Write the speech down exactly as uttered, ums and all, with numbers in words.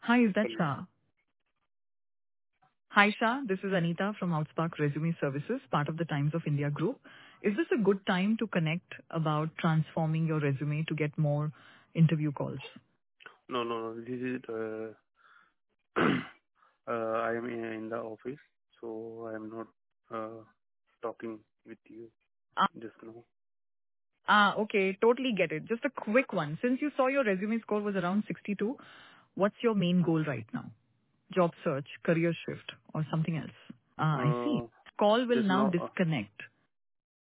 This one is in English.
Hi, is that Hello. Shah? Hi, Shah. This is Anita from Outspark Resume Services, part of the Times of India Group. Is this a good time to connect about transforming your resume to get more interview calls? No, no, no. This is, uh, uh, I am in in the office, so I am not uh, talking with you Ah, just now. ah, okay. Totally get it. Just a quick one. Since you saw your resume score was around sixty-two, what's your main goal right now? Job search, career shift, or something else? Ah, I see. Uh, Call will Just now now, uh, disconnect.